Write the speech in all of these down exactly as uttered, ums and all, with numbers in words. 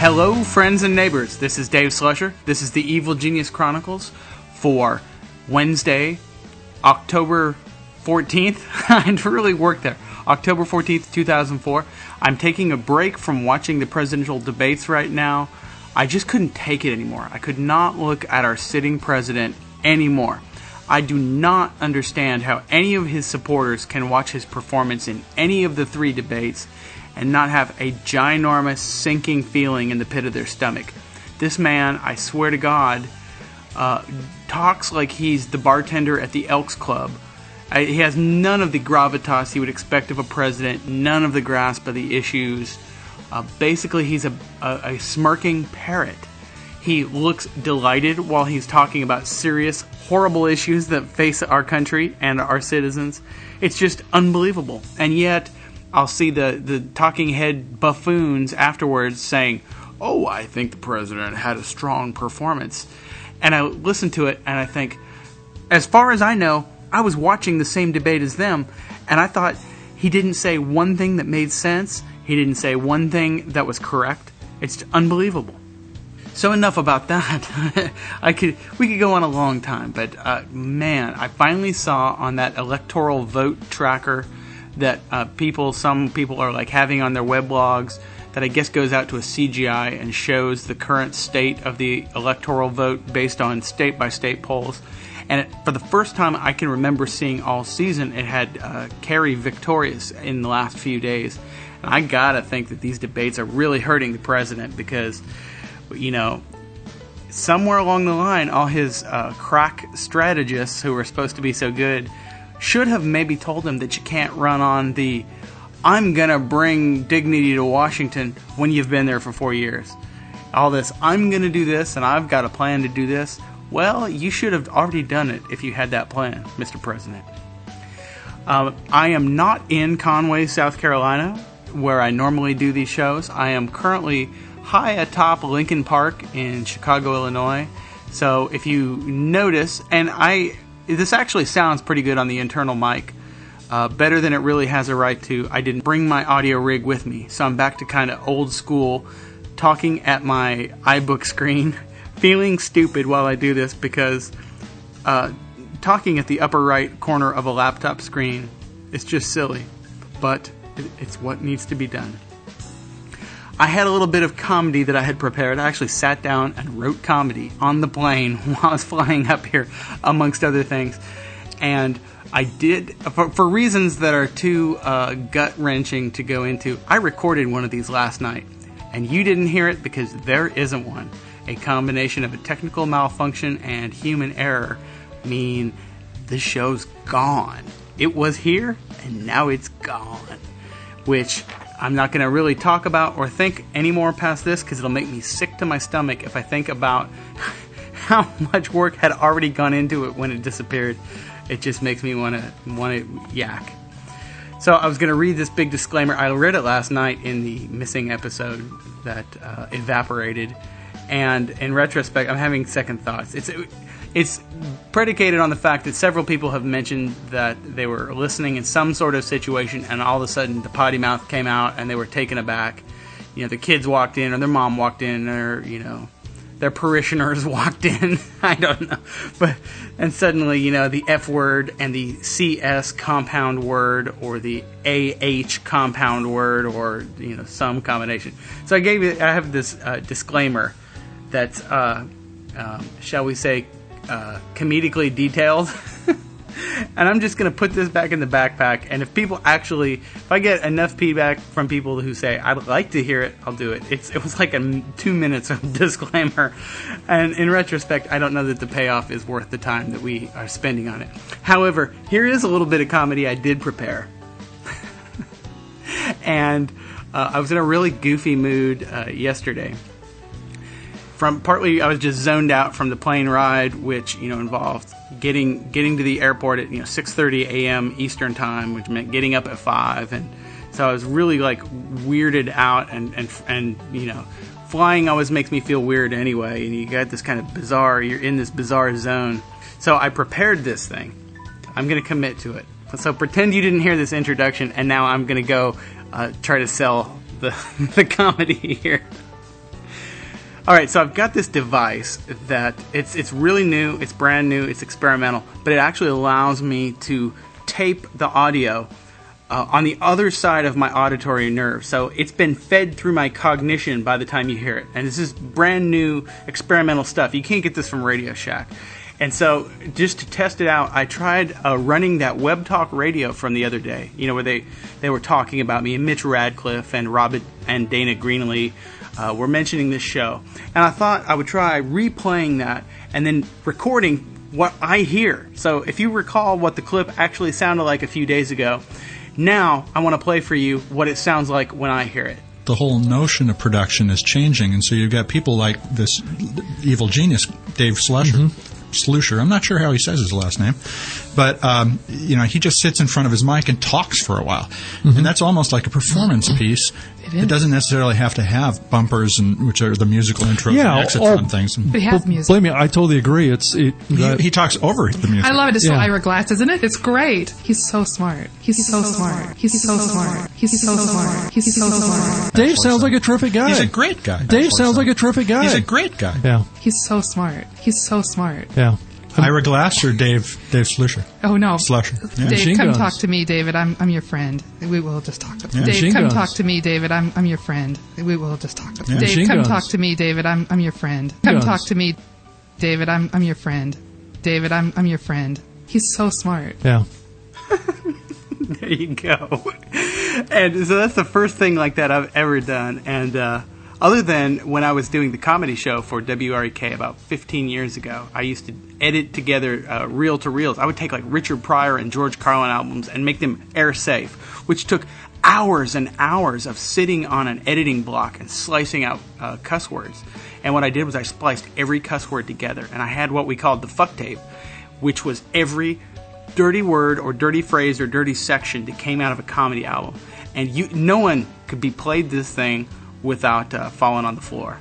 Hello, friends and neighbors. This is Dave Slusher. This is the Evil Genius Chronicles for Wednesday, October fourteenth. I had to really work there. October fourteenth, two thousand four. I'm taking a break from watching the presidential debates right now. I just couldn't take it anymore. I could not look at our sitting president anymore. I do not understand how any of his supporters can watch his performance in any of the three debates and not have a ginormous sinking feeling in the pit of their stomach. This man, I swear to God, uh, talks like he's the bartender at the Elks Club. I, he has none of the gravitas you would expect of a president, none of the grasp of the issues. Uh, basically, he's a, a, a smirking parrot. He looks delighted while he's talking about serious, horrible issues that face our country and our citizens. It's just unbelievable. And yet, I'll see the, the talking head buffoons afterwards saying, "Oh, I think the president had a strong performance." And I listen to it and I think, as far as I know, I was watching the same debate as them, and I thought he didn't say one thing that made sense. He didn't say one thing that was correct. It's unbelievable. So enough about that. I could we could go on a long time, but uh, man, I finally saw on that electoral vote tracker that uh, people, some people are like having on their weblogs, that I guess goes out to a C G I and shows the current state of the electoral vote based on state by state polls. And it, for the first time I can remember seeing all season, it had uh, Kerry victorious in the last few days. And I gotta think that these debates are really hurting the president because, you know, somewhere along the line, all his uh, crack strategists who were supposed to be so good should have maybe told him that you can't run on the "I'm gonna bring dignity to Washington" when you've been there for four years. All this, "I'm gonna do this and I've got a plan to do this." Well, you should have already done it if you had that plan, Mister President. Uh, I am not in Conway, South Carolina, where I normally do these shows. I am currently high atop Lincoln Park in Chicago, Illinois. So if you notice, and I, this actually sounds pretty good on the internal mic, uh, better than it really has a right to. I didn't bring my audio rig with me, so I'm back to kind of old school, talking at my iBook screen, feeling stupid while I do this because uh, talking at the upper right corner of a laptop screen is just silly, but it's what needs to be done. I had a little bit of comedy that I had prepared. I actually sat down and wrote comedy on the plane while I was flying up here, amongst other things. And I did, for, for reasons that are too uh, gut-wrenching to go into, I recorded one of these last night. And you didn't hear it because there isn't one. A combination of a technical malfunction and human error mean the show's gone. It was here, and now it's gone. Which I'm not going to really talk about or think anymore past this because it'll make me sick to my stomach if I think about how much work had already gone into it when it disappeared. It just makes me want to want to yak. So I was going to read this big disclaimer. I read it last night in the missing episode that uh, evaporated. And in retrospect, I'm having second thoughts. It's it's predicated on the fact that several people have mentioned that they were listening in some sort of situation and all of a sudden the potty mouth came out and they were taken aback. You know, the kids walked in or their mom walked in or, you know, their parishioners walked in. I don't know. But and suddenly, you know, the F word and the C S compound word or the A H compound word or, you know, some combination. So I gave you, I have this uh, disclaimer that's, uh, um, shall we say, uh, comedically detailed. And I'm just going to put this back in the backpack. And if people actually, if I get enough feedback from people who say, "I'd like to hear it," I'll do it. It's, it was like a two minutes of disclaimer. And in retrospect, I don't know that the payoff is worth the time that we are spending on it. However, here is a little bit of comedy I did prepare. And uh, I was in a really goofy mood uh, yesterday. From partly, I was just zoned out from the plane ride, which, you know, involved getting getting to the airport at, you know, six thirty a.m. Eastern time, which meant getting up at five, and so I was really like weirded out, and and and you know, flying always makes me feel weird anyway, and you got this kind of bizarre, you're in this bizarre zone. So I prepared this thing. I'm going to commit to it. So pretend you didn't hear this introduction, and now I'm going to go uh, try to sell the the comedy here. All right, so I've got this device that it's it's really new, it's brand new, it's experimental, but it actually allows me to tape the audio uh, on the other side of my auditory nerve. So it's been fed through my cognition by the time you hear it. And this is brand new experimental stuff. You can't get this from Radio Shack. And so just to test it out, I tried uh, running that Web Talk Radio from the other day, you know, where they, they were talking about me, and Mitch Radcliffe and Robert and Dana Greenlee uh, were mentioning this show. And I thought I would try replaying that and then recording what I hear. So if you recall what the clip actually sounded like a few days ago, now I want to play for you what it sounds like when I hear it. The whole notion of production is changing, and so you've got people like this evil genius, Dave Slusher. Mm-hmm. Slusher. I'm not sure how he says his last name, but um, you know, he just sits in front of his mic and talks for a while, mm-hmm. and that's almost like a performance piece. It, it doesn't necessarily have to have bumpers, and which are the musical intros yeah, and exits oh, on things. But he has music. Believe me, I totally agree. It's it, he, he talks over the music. I love it. It's yeah. so Ira Glass, isn't it? It's great. He's so smart. He's, He's so, so smart. smart. He's, He's so smart. He's so smart. He's so smart. Dave sounds like a terrific guy. He's a great guy. Dave sounds like a terrific guy. He's a great guy. Yeah. He's so smart. He's so smart. Yeah. Ira Glass or Dave Dave Slusher? Oh no, Slusher. Yeah. Dave, Machine come guns. talk to me, David. I'm I'm your friend. We will just talk. Yeah. Dave, Machine come guns. talk to me, David. I'm I'm your friend. We will just talk. Yeah. Dave, Machine come guns. talk to me, David. I'm I'm your friend. Come Guns. talk to me, David. I'm I'm your friend. David, I'm I'm your friend. He's so smart. Yeah. There you go. And so that's the first thing like that I've ever done. And uh, other than when I was doing the comedy show for W R E K about fifteen years ago, I used to edit together uh, reel-to-reels. I would take like Richard Pryor and George Carlin albums and make them air-safe, which took hours and hours of sitting on an editing block and slicing out uh, cuss words. And what I did was I spliced every cuss word together, and I had what we called the fuck tape, which was every dirty word or dirty phrase or dirty section that came out of a comedy album. And you, no one could be played this thing without uh, falling on the floor.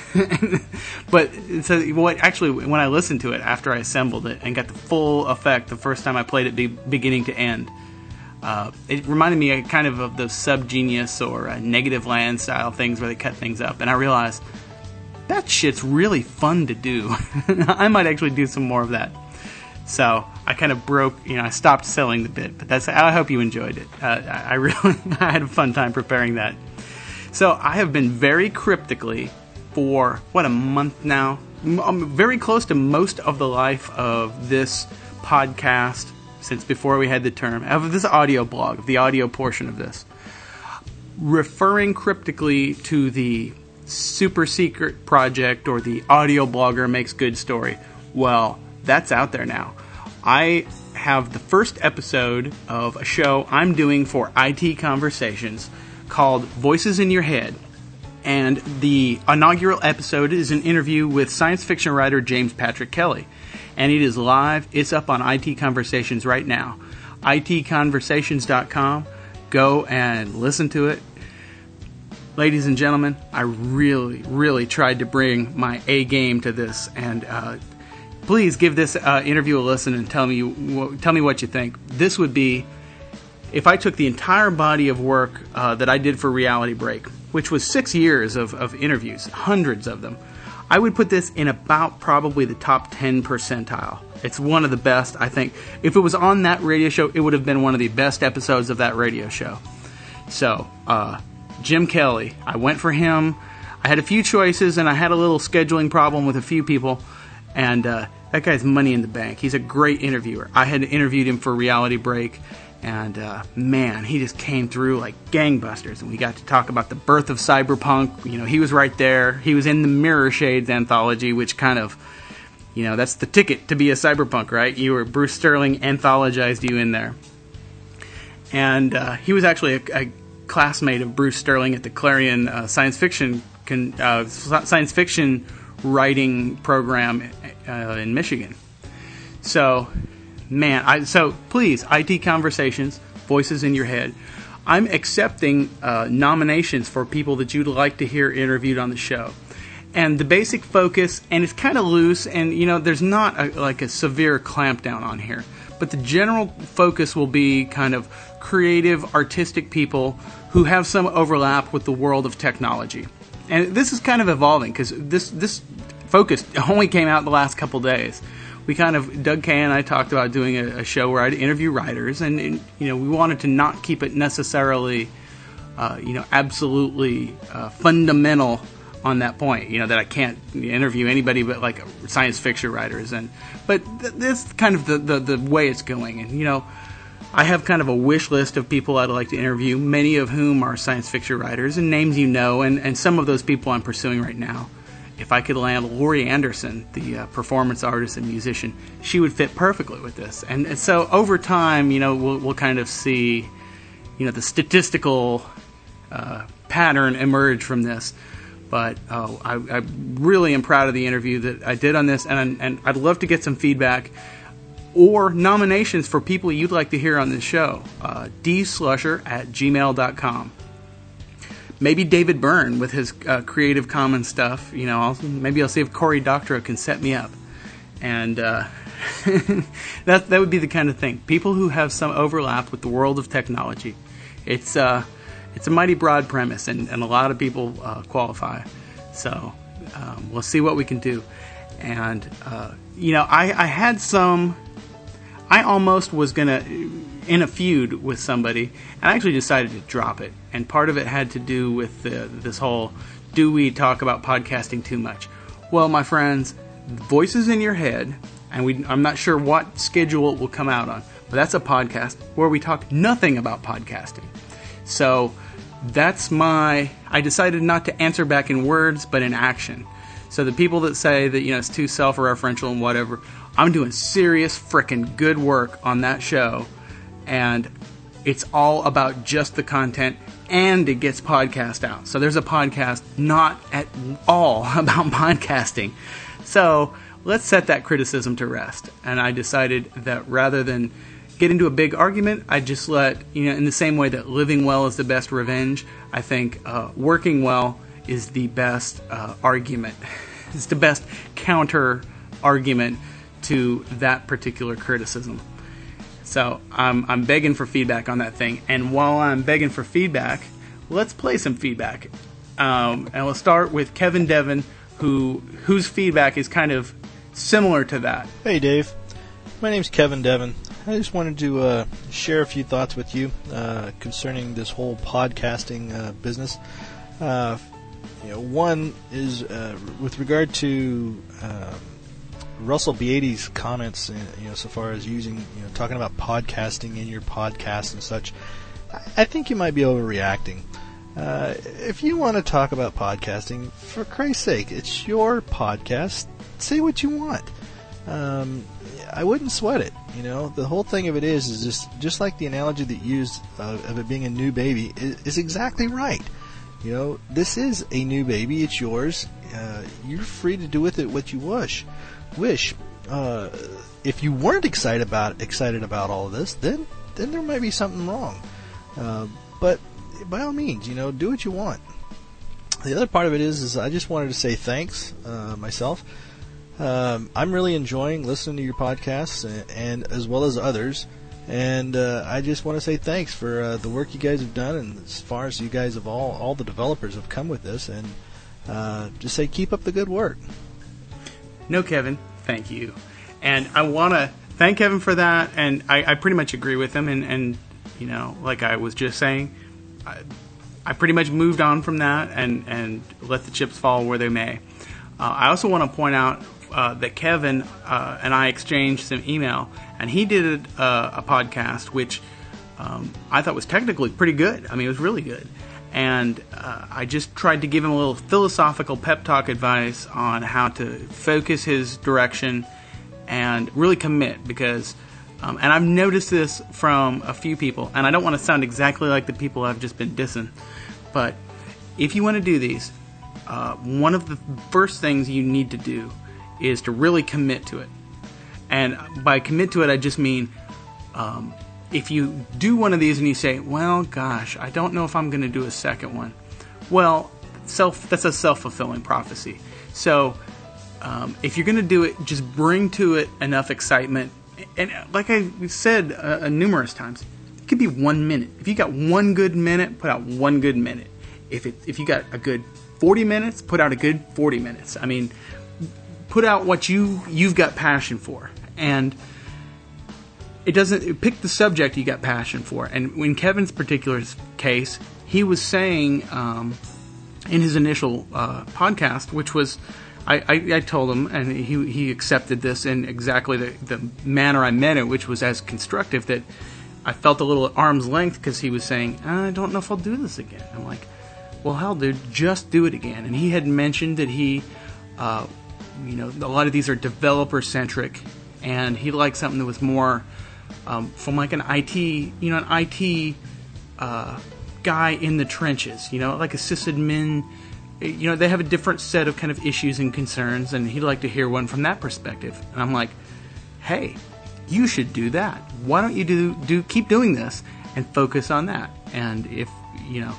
But so what? Actually, when I listened to it after I assembled it and got the full effect the first time I played it, be, beginning to end, uh, it reminded me kind of of the Subgenius or uh, Negative Land style things where they cut things up. And I realized that shit's really fun to do. I might actually do some more of that. So I kind of broke, you know, I stopped selling the bit, but that's. I hope you enjoyed it. Uh, I really, I had a fun time preparing that. So I have been very cryptically for what, a month now. I'm very close to most of the life of this podcast since before we had the term of this audio blog, the audio portion of this, referring cryptically to the super secret project or the audio blogger makes good story. Well, that's out there now. I have the first episode of a show I'm doing for I T Conversations called Voices in Your Head. And the inaugural episode is an interview with science fiction writer James Patrick Kelly. And it is live. It's up on I T Conversations right now. I T conversations dot com. Go and listen to it. Ladies and gentlemen, I really, really tried to bring my A game to this, and uh, please give this uh, interview a listen and tell me w- tell me what you think. This would be if I took the entire body of work uh, that I did for Reality Break, which was six years of, of interviews, hundreds of them. I would put this in about probably the top ten percentile. It's one of the best, I think. If it was on that radio show, it would have been one of the best episodes of that radio show. So, uh, Jim Kelly, I went for him. I had a few choices, and I had a little scheduling problem with a few people. And uh, that guy's money in the bank. He's a great interviewer. I had interviewed him for Reality Break, and uh, man, he just came through like gangbusters. And we got to talk about the birth of cyberpunk. You know, he was right there. He was in the Mirror Shades anthology, which kind of, you know, that's the ticket to be a cyberpunk, right? You were Bruce Sterling anthologized you in there. And uh, he was actually a, a classmate of Bruce Sterling at the Clarion uh, science fiction con, uh, science fiction writing program uh, in Michigan. So, man, I so please, I T Conversations, Voices in Your Head. I'm accepting uh, nominations for people that you'd like to hear interviewed on the show. And the basic focus, and it's kind of loose, and you know, there's not a, like a severe clampdown on here. But the general focus will be kind of creative, artistic people who have some overlap with the world of technology. and this is kind of evolving because this this focus only came out the last couple days. We kind of, Doug Kay and I talked about doing a, a show where I'd interview writers, and, and you know we wanted to not keep it necessarily, uh, you know, absolutely uh, fundamental on that point. You know that I can't interview anybody but like science fiction writers, and but th- this is kind of the, the the way it's going. And you know, I have kind of a wish list of people I'd like to interview, many of whom are science fiction writers and names you know, and and some of those people I'm pursuing right now. If I could land Laurie Anderson, the uh, performance artist and musician, she would fit perfectly with this. And, and so over time, you know, we'll, we'll kind of see, you know, the statistical uh, pattern emerge from this. But uh, I, I really am proud of the interview that I did on this, and, and I'd love to get some feedback or nominations for people you'd like to hear on this show. Uh, dslusher at gmail dot com. Maybe David Byrne with his uh, Creative Commons stuff. You know, I'll, maybe I'll see if Cory Doctorow can set me up. And uh, that that would be the kind of thing. People who have some overlap with the world of technology. It's uh, it's a mighty broad premise, and, and a lot of people uh, qualify. So um, we'll see what we can do. And, uh, you know, I, I had some... I almost was going to... in a feud with somebody, and I actually decided to drop it. And part of it had to do with the, this whole, do we talk about podcasting too much? Well, my friends, voices in your head, and we, I'm not sure what schedule it will come out on, but that's a podcast where we talk nothing about podcasting. So that's my, I decided not to answer back in words, but in action. So the people that say that, you know, it's too self-referential and whatever, I'm doing serious frickin' good work on that show. And it's all about just the content, and it gets podcast out. So there's a podcast not at all about podcasting. So let's set that criticism to rest. And I decided that rather than get into a big argument, I just let, you know, in the same way that living well is the best revenge, I think uh, working well is the best uh, argument. It's the best counter argument to that particular criticism. So I'm I'm begging for feedback on that thing. And while I'm begging for feedback, let's play some feedback. Um, and we'll start with Kevin Devon, who whose feedback is kind of similar to that. Hey, Dave. My name's Kevin Devon. I just wanted to uh, share a few thoughts with you uh, concerning this whole podcasting uh, business. Uh, you know, one is uh, with regard to uh, Russell Beatty's comments, you know, so far as using, you know, talking about podcasting in your podcast and such. I think you might be overreacting. Uh, if you want to talk about podcasting, for Christ's sake, it's your podcast. Say what you want. Um, I wouldn't sweat it. You know, the whole thing of it is, is just just like the analogy that you used uh, of it being a new baby is, is exactly right. You know, this is a new baby. It's yours. Uh, you're free to do with it what you wish. Wish. Uh, if you weren't excited about excited about all of this, then then there might be something wrong. Uh, but by all means, you know, do what you want. The other part of it is, is I just wanted to say thanks uh, myself. Um, I'm really enjoying listening to your podcasts, and, and as well as others. And uh, I just want to say thanks for uh, the work you guys have done, and as far as you guys have all all the developers have come with this, and uh, just say keep up the good work. No, Kevin, thank you. And I want to thank Kevin for that, and I, I pretty much agree with him. And, and, you know, like I was just saying, I, I pretty much moved on from that and, and let the chips fall where they may. Uh, I also want to point out uh, that Kevin uh, and I exchanged some email, and he did uh, a podcast which um, I thought was technically pretty good. I mean, it was really good. And uh, I just tried to give him a little philosophical pep talk advice on how to focus his direction and really commit. Because, um, and I've noticed this from a few people, and I don't want to sound exactly like the people I've just been dissing, but if you want to do these, uh, one of the first things you need to do is to really commit to it. And by commit to it, I just mean... Um, if you do one of these and you say, well, gosh, I don't know if I'm going to do a second one. Well, self that's a self-fulfilling prophecy. So um, if you're going to do it, just bring to it enough excitement. And like I said uh, numerous times, it could be one minute. If you got one good minute, put out one good minute. If it, if you got a good forty minutes, put out a good forty minutes. I mean, put out what you, you've got passion for. And it doesn't, pick the subject you got passion for. And in Kevin's particular case, he was saying um, in his initial uh, podcast, which was, I, I, I told him, and he he accepted this in exactly the, the manner I meant it, which was as constructive, that I felt a little at arm's length because he was saying, I don't know if I'll do this again. I'm like, well, hell, dude, just do it again. And he had mentioned that he, uh, you know, a lot of these are developer-centric, and he liked something that was more um, from like an I T, you know, an I T uh, guy in the trenches, you know, like a sysadmin. You know, they have a different set of kind of issues and concerns, and he'd like to hear one from that perspective. And I'm like, hey, you should do that. Why don't you do do keep doing this and focus on that? And if, you know,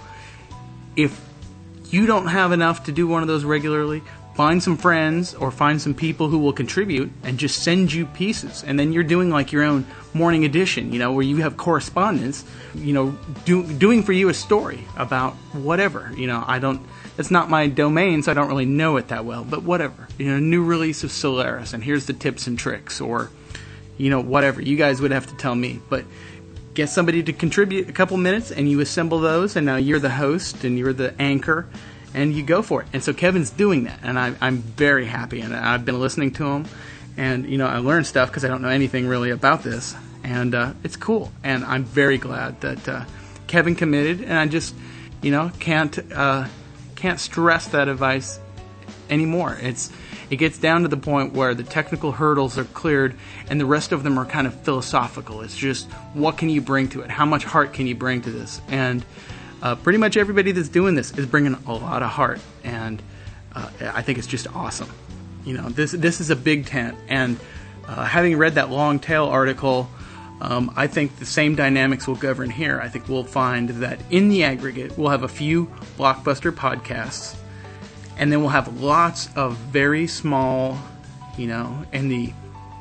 if you don't have enough to do one of those regularly, find some friends or find some people who will contribute and just send you pieces. And then you're doing like your own morning edition, you know, where you have correspondence, you know, do, doing for you a story about whatever. You know, I don't, it's not my domain, so I don't really know it that well, but whatever. You know, new release of Solaris, and here's the tips and tricks, or, you know, whatever. You guys would have to tell me, but get somebody to contribute a couple minutes, and you assemble those, and now you're the host, and you're the anchor, and you go for it. And so Kevin's doing that, and I, I'm very happy, and I've been listening to him, and, you know, I learned stuff because I don't know anything really about this, and uh, it's cool, and I'm very glad that uh, Kevin committed, and I just, you know, can't uh, can't stress that advice anymore. It's it gets down to the point where the technical hurdles are cleared, and the rest of them are kind of philosophical. It's just, what can you bring to it? How much heart can you bring to this? And Uh, pretty much everybody that's doing this is bringing a lot of heart, and uh, I think it's just awesome. You know, this this is a big tent, and uh, having read that long tail article, um, I think the same dynamics will govern here. I think we'll find that in the aggregate, we'll have a few blockbuster podcasts, and then we'll have lots of very small, you know, in the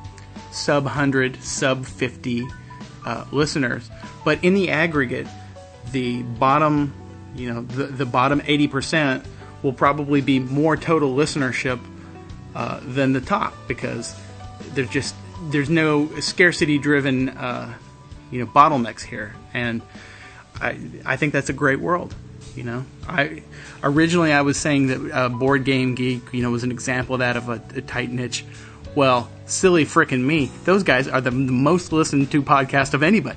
sub one hundred, sub fifty uh, listeners, but in the aggregate, the bottom, you know, the, the bottom eighty percent will probably be more total listenership uh, than the top, because there's just there's no scarcity-driven, uh, you know, bottlenecks here, and I I think that's a great world. You know, I originally I was saying that uh, Board Game Geek, you know, was an example of that, of a, a tight niche. Well, silly frickin' me, those guys are the, the most listened to podcast of anybody.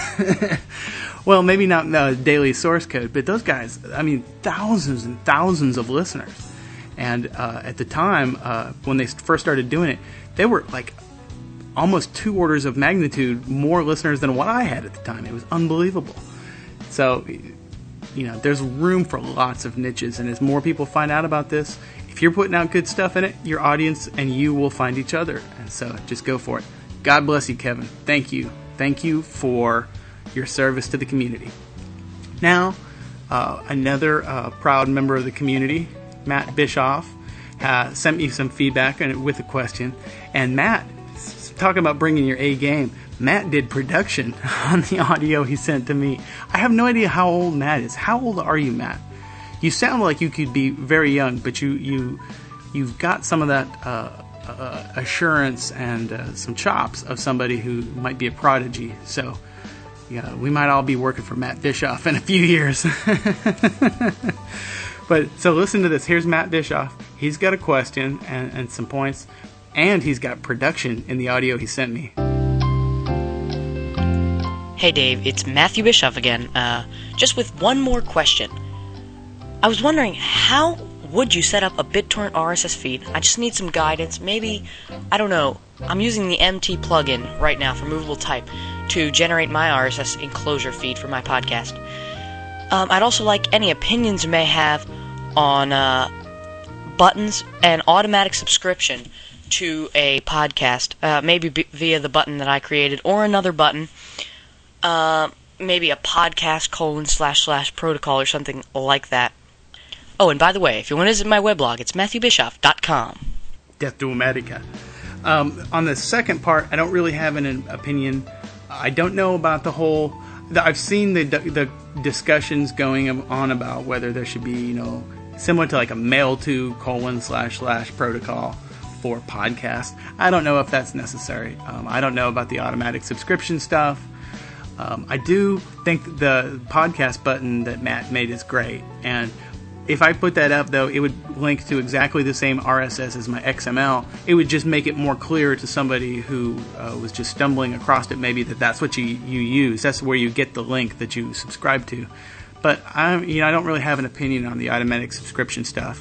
Well, maybe not uh, daily source code, but those guys, I mean, thousands and thousands of listeners. And uh, at the time, uh, when they first started doing it, they were like almost two orders of magnitude more listeners than what I had at the time. It was unbelievable. So, you know, there's room for lots of niches. And as more people find out about this, if you're putting out good stuff in it, your audience and you will find each other. And so just go for it. God bless you, Kevin. Thank you. Thank you for your service to the community. Now, uh, another uh, proud member of the community, Matt Bischoff, uh, sent me some feedback and with a question. And Matt, talking about bringing your A game, Matt did production on the audio he sent to me. I have no idea how old Matt is. How old are you, Matt? You sound like you could be very young, but you you you've got some of that uh, uh, assurance and uh, some chops of somebody who might be a prodigy. So, yeah, we might all be working for Matt Bischoff in a few years. But so listen to this. Here's Matt Bischoff. He's got a question and, and some points, and he's got production in the audio he sent me. Hey Dave, it's Matthew Bischoff again. Uh, just with one more question. I was wondering, how would you set up a BitTorrent R S S feed? I just need some guidance. Maybe, I don't know, I'm using the M T plugin right now for Movable Type to generate my R S S enclosure feed for my podcast. Um, I'd also like any opinions you may have on uh, buttons and automatic subscription to a podcast, uh, maybe b- via the button that I created, or another button, uh, maybe a podcast colon slash slash protocol or something like that. Oh, and by the way, if you want to visit my weblog, it's matthew bischoff dot com. Death to America. Um, on the second part, I don't really have an opinion. I don't know about the whole... The, I've seen the the discussions going on about whether there should be, you know, similar to like a mail to colon slash slash protocol for podcast. I don't know if that's necessary. Um, I don't know about the automatic subscription stuff. Um, I do think the podcast button that Matt made is great, and if I put that up, though, it would link to exactly the same R S S as my X M L. It would just make it more clear to somebody who uh, was just stumbling across it, maybe that that's what you, you use. That's where you get the link that you subscribe to. But I, you know, I don't really have an opinion on the automatic subscription stuff.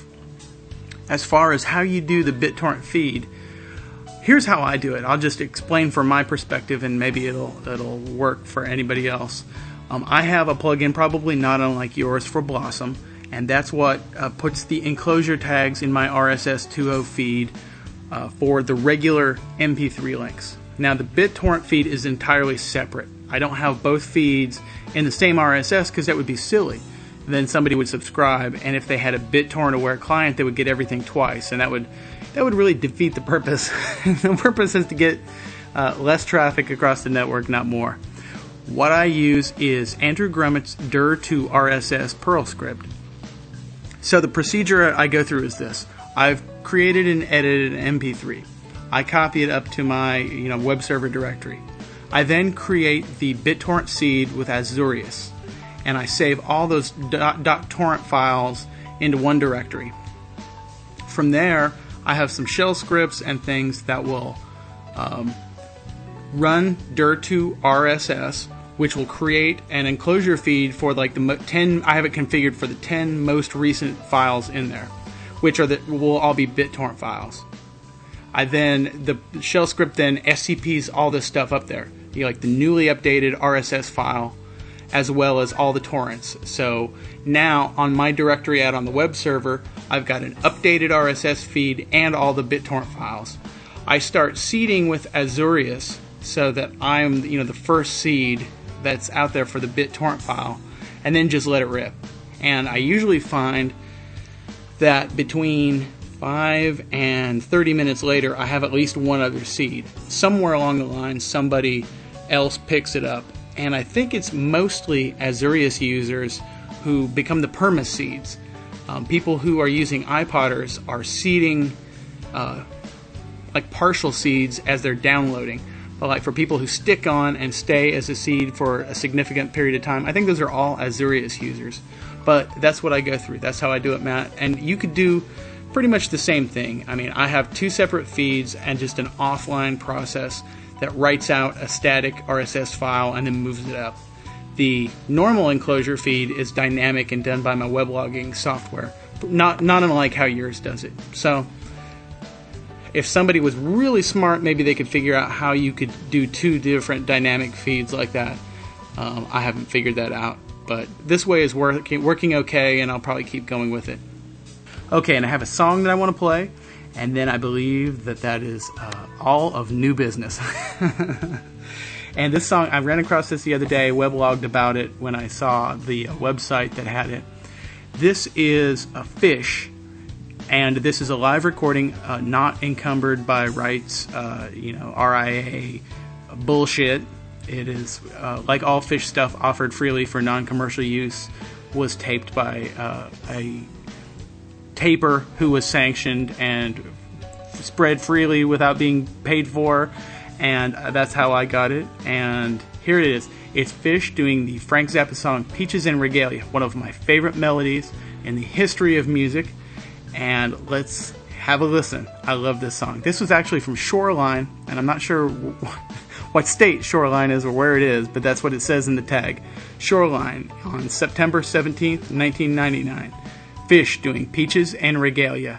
As far as how you do the BitTorrent feed, here's how I do it. I'll just explain from my perspective, and maybe it'll it'll work for anybody else. Um, I have a plugin, probably not unlike yours, for Blossom. And that's what uh, puts the enclosure tags in my R S S two point oh feed uh, for the regular M P three links. Now, the BitTorrent feed is entirely separate. I don't have both feeds in the same R S S because that would be silly. Then somebody would subscribe, and if they had a BitTorrent aware client, they would get everything twice, and that would that would really defeat the purpose. The purpose is to get uh, less traffic across the network, not more. What I use is Andrew Grummet's D I R to R S S Perl script. So the procedure I go through is this. I've created and edited an M P three. I copy it up to my you know web server directory. I then create the BitTorrent seed with Azurius, and I save all those .torrent files into one directory. From there, I have some shell scripts and things that will um, run D I R to R S S, which will create an enclosure feed for like the ten. I have it configured for the ten most recent files in there, which are the will all be BitTorrent files. I then the shell script then S C Ps all this stuff up there, you know, like the newly updated R S S file, as well as all the torrents. So now on my directory out on the web server, I've got an updated R S S feed and all the BitTorrent files. I start seeding with Azurius so that I'm you know the first seed that's out there for the BitTorrent file, and then just let it rip. And I usually find that between five and thirty minutes later, I have at least one other seed. Somewhere along the line, somebody else picks it up. And I think it's mostly Azurius users who become the perma seeds. Um, people who are using iPodders are seeding uh, like partial seeds as they're downloading. But like for people who stick on and stay as a seed for a significant period of time, I think those are all Azurius users. But that's what I go through. That's how I do it, Matt. And you could do pretty much the same thing. I mean, I have two separate feeds and just an offline process that writes out a static R S S file and then moves it up. The normal enclosure feed is dynamic and done by my weblogging software, not not unlike how yours does it. So if somebody was really smart, maybe they could figure out how you could do two different dynamic feeds like that. Um, I haven't figured that out, but this way is working, working okay, and I'll probably keep going with it. Okay, and I have a song that I want to play, and then I believe that that is uh, all of new business. And this song, I ran across this the other day, weblogged about it when I saw the uh, website that had it. This is a Fish. And this is a live recording, uh, not encumbered by rights, uh, you know, R I A bullshit. It is, uh, like all Fish stuff, offered freely for non-commercial use. Was taped by uh, a taper who was sanctioned and spread freely without being paid for. And uh, that's how I got it. And here it is. It's Fish doing the Frank Zappa song Peaches and Regalia, one of my favorite melodies in the history of music. And let's have a listen. I love this song. This was actually from Shoreline, and I'm not sure what state Shoreline is or where it is, but that's what it says in the tag. Shoreline on September seventeenth, nineteen ninety-nine. Fish doing Peaches and Regalia.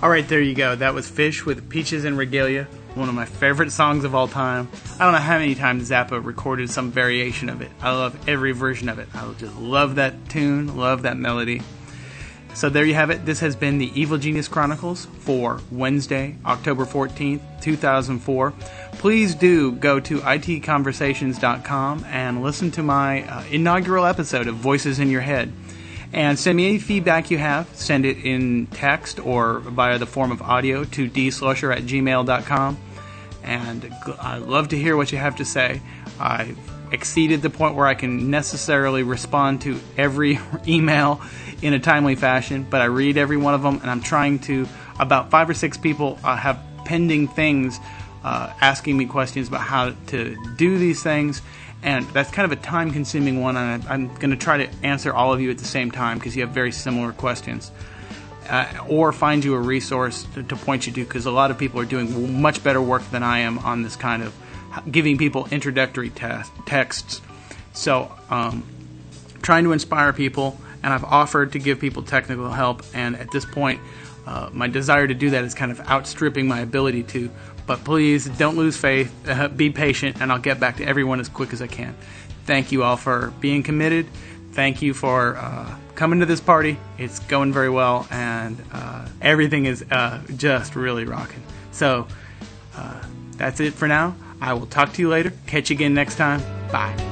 All right, there you go. That was Fish with Peaches and Regalia, one of my favorite songs of all time. I don't know how many times Zappa recorded some variation of it. I love every version of it. I just love that tune, love that melody. So there you have it. This has been the Evil Genius Chronicles for Wednesday, October fourteenth, two thousand four. Please do go to I T conversations dot com and listen to my uh, inaugural episode of Voices in Your Head. And send me any feedback you have. Send it in text or via the form of audio to d slusher at gmail dot com. And I love to hear what you have to say. I've exceeded the point where I can necessarily respond to every email in a timely fashion, but I read every one of them, and I'm trying to. About five or six people uh, have pending things uh, asking me questions about how to do these things. And that's kind of a time-consuming one, and I'm going to try to answer all of you at the same time because you have very similar questions. Uh, or find you a resource to, to point you to, because a lot of people are doing much better work than I am on this kind of giving people introductory te- texts. So, um, trying to inspire people, and I've offered to give people technical help, and at this point, uh, my desire to do that is kind of outstripping my ability to. But please don't lose faith, uh, be patient, and I'll get back to everyone as quick as I can. Thank you all for being committed. Thank you for uh, coming to this party. It's going very well, and uh, everything is uh, just really rocking. So uh, that's it for now. I will talk to you later. Catch you again next time. Bye.